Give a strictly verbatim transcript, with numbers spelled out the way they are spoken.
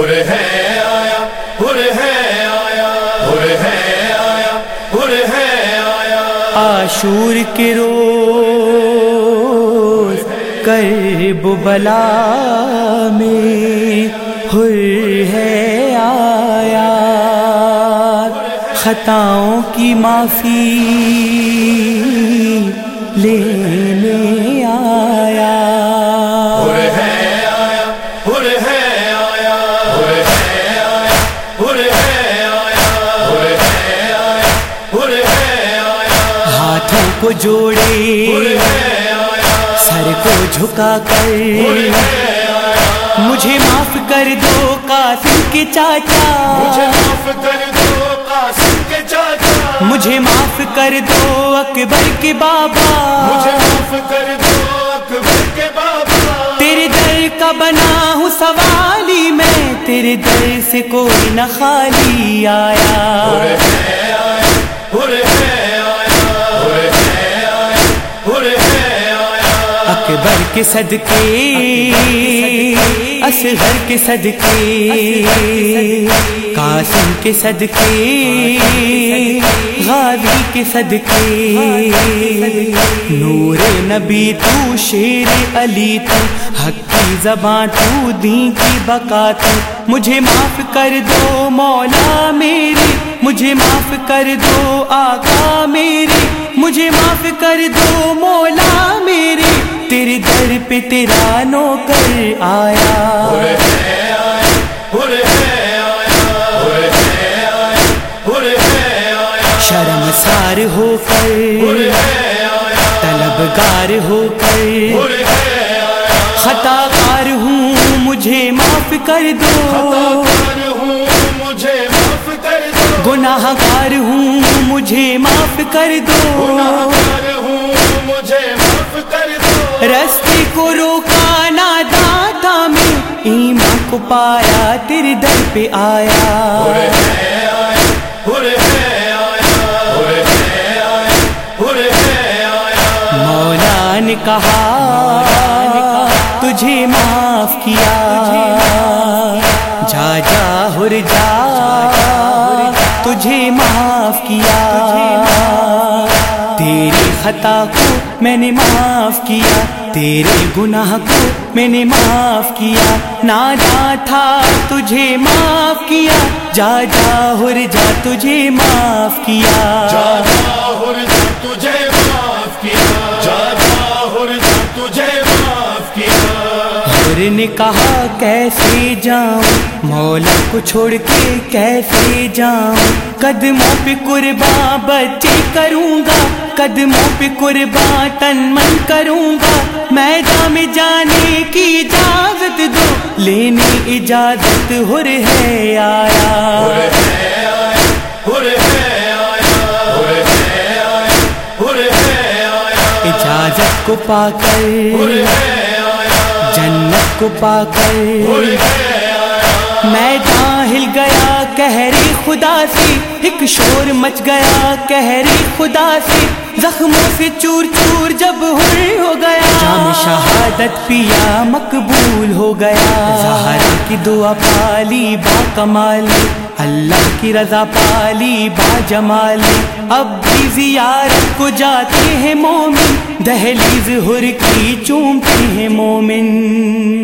ہر ہے آیا، ہر ہے آیا، ہر ہے آیا، ہر ہے آیا۔ عاشور کے روز کرب بلا میں ہر ہے آیا، خطاؤں کی معافی لینے آیا۔ ہر ہے آیا، ہر ہے آیا، ہر ہے آیا، ہر ہے آیا، ہر ہے آیا، ہر ہے آیا۔ ہاتھوں کو جوڑے سر کو جھکا کر مجھے معاف کر دو قاسم کے چاچا، مجھے معاف کر دو قاسم کے چاچا، مجھے معاف کر دو اکبر کے بابا، مجھے معاف کر دو اکبر کے بابا۔ تیرے در کا بنا ہوں سوالی میں، تیرے در سے کوئی نہ خالی آیا۔ ہر ہے آیا، ہر ہے آیا، ہر ہے آیا، ہر ہے آیا۔ اکبر کے صدقے، اصغر کے صدقے، قاسم کے صدقے، غازی کے صدقے، نور نبی تو، شیر علی تو، حق کی زباں تو، دین کی بقا تو، مجھے معاف کر دو مولا میرے، مجھے معاف کر دو آقا میرے، مجھے معاف کر دو مولا میرے، تیرے در پہ تیرا نوکر آیا۔ ہر ہے آیا، ہر ہے آیا، ہر ہے آیا، ہر ہے آیا۔ شرمسار ہو کر، طلبگار ہو کر، خطا کار ہوں مجھے معاف کر دو، مجھے معاف کر دو، گناہ گار ہوں مجھے معاف کر دو، مجھے معاف کر دو۔ رستے کو روکا ناداں تھا میں، ایمان کو پایا تیرے در پہ آیا۔ ہر ہے آیا، ہر ہے آیا، ہر ہے آیا، ہر ہے آیا۔ مولا نے کہا تجھے معاف کیا، جا جا ہر جا تجھے معاف کیا، تیری خطا کو میں نے معاف کیا، تیرے گناہ کو میں نے معاف کیا، ناداں تھا تجھے معاف کیا، جا جا ہر جا تجھے معاف کیا، جا جا ہر جا تجھے معاف کیا، جا جا ہر جا تجھے معاف کیا۔ حر نے کہا کیسے جاؤں مولا کو چھوڑ کے، کیسے جاؤں قدموں پہ قرباں بچے کروں گا، قدموں پہ قرباں تن من کروں گا، میدان میں جانے کی اجازت دو، لینے اجازت حر ہے آیا۔ ہر ہے آیا، ہر ہے آیا، ہر ہے آیا، ہر ہے آیا۔ اجازت کو پا کر، ہر ہے آیا، جنت کو پا کر، ہر ہے آیا۔ میدان ہل گیا قہر خدا سے، ایک شور مچ گیا قہر خدا سے، زخموں سے چور چور جب حر ہو گیا، جام شہادت پیا مقبول ہو گیا، زہرا کی دعا پالی با کمالی، اللہ کی رضا پالی با جمالی، اب بھی زیارت کو جاتے ہیں مومن، دہلیز حر کی چومتے ہیں مومن۔